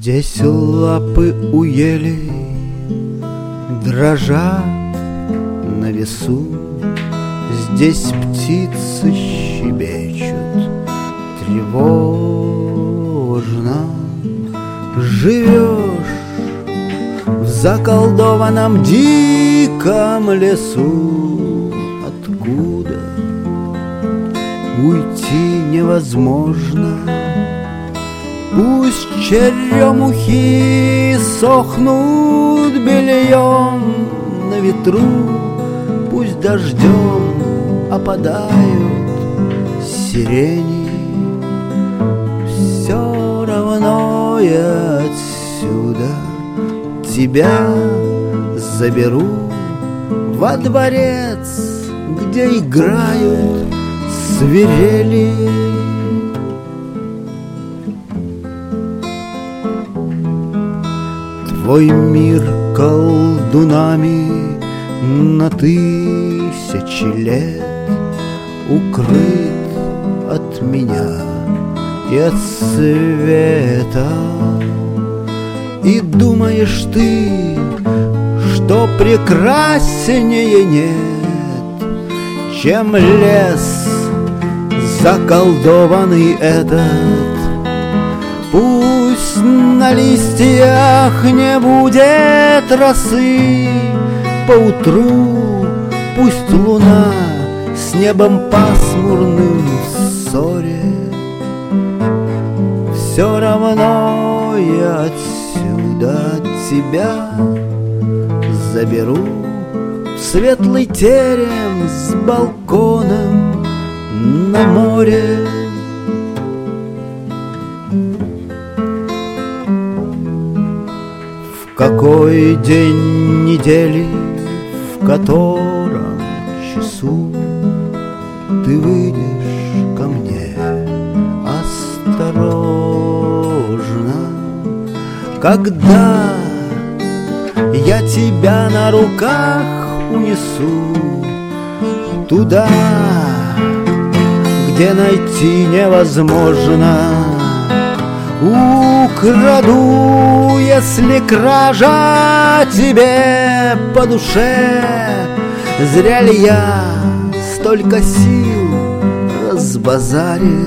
Здесь лапы у ели дрожат на весу, здесь птицы щебечут тревожно. Живешь в заколдованном диком лесу, откуда уйти невозможно. Пусть черемухи сохнут бельем на ветру, пусть дождем опадают сирени, все равно я отсюда тебя заберу во дворец, где играют свирели. Твой мир колдунами на тысячи лет укрыт от меня и от света. И думаешь ты, что прекраснее нет, чем лес заколдованный этот. Пусть на листьях не будет росы поутру, пусть луна с небом пасмурным в ссоре, все равно я отсюда тебя заберу в светлый терем с балконом на море. В какой день недели, в котором часу ты выйдешь ко мне осторожно, когда я тебя на руках унесу туда, где найти невозможно. Украду, если кража тебе по душе. Зря ли я столько сил разбазарил?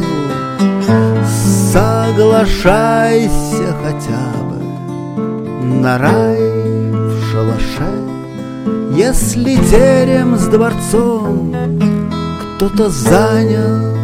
Соглашайся хотя бы на рай в шалаше, если терем с дворцом кто-то занял